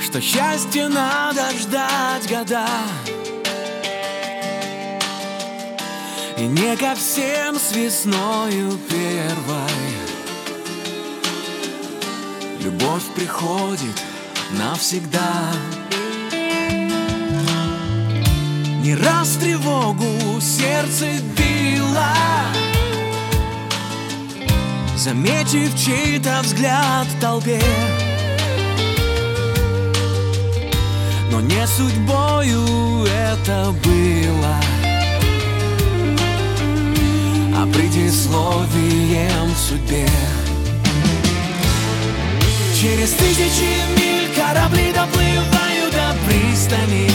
что счастье надо ждать года, и не ко всем с весною первой. Любовь приходит навсегда. Не раз тревогу сердце било, заметив чей-то взгляд в толпе, но не судьбою это было, а предисловием судьбе. Через тысячи миль корабли доплывают до пристани,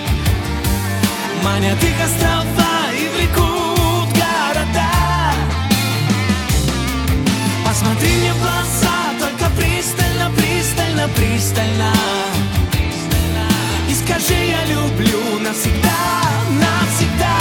манят их острова и влекут города. Посмотри мне в глаза, только пристально, пристально, пристально, и скажи: я люблю навсегда, навсегда.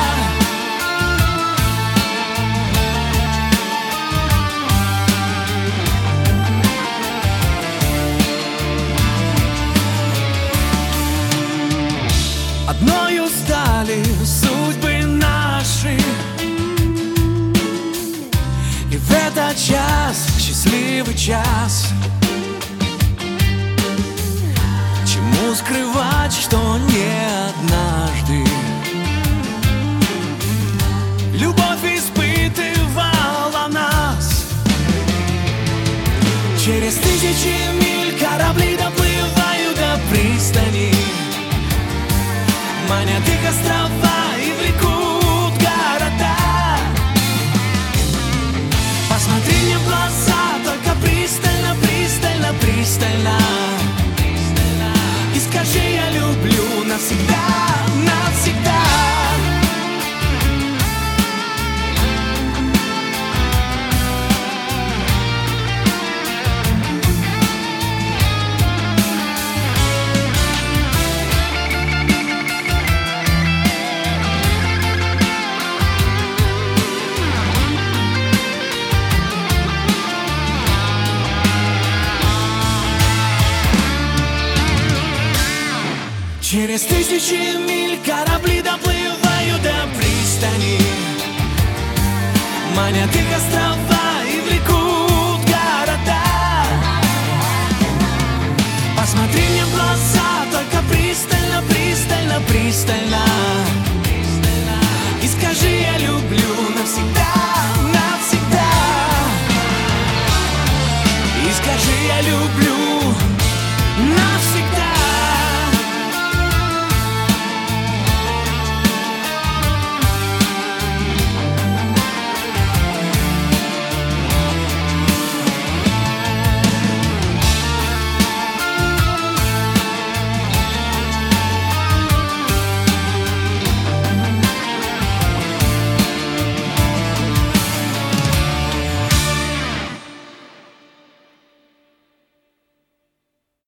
Одною стали судьбы наши, и в этот час, счастливый час, чему скрывать, что не однажды любовь испытывала нас. Через тысячи миль корабли доплывают до пристани, манят их острова и влекут города. Посмотри мне в глаза, только пристально, пристально, пристально, и скажи: я люблю навсегда, навсегда. Через тысячи миль корабли доплывают до пристани, манят их острова и влекут города. Посмотри мне в глаза, только пристально, пристально, пристально, и скажи: я люблю навсегда, навсегда, и скажи: я люблю